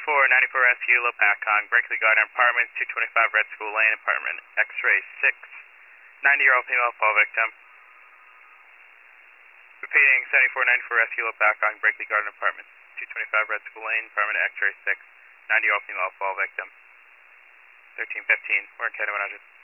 94 Rescue, Lopakong, Brinkley Garden Apartment, 225 Red School Lane, Apartment X-ray 6. 90-year-old female fall victim. Repeating, 94 Rescue, Lopakong, Brinkley Garden Apartment, 225 Red School Lane, Apartment X-ray 6. 90-year-old female fall victim. 1315, we're in Canada 100.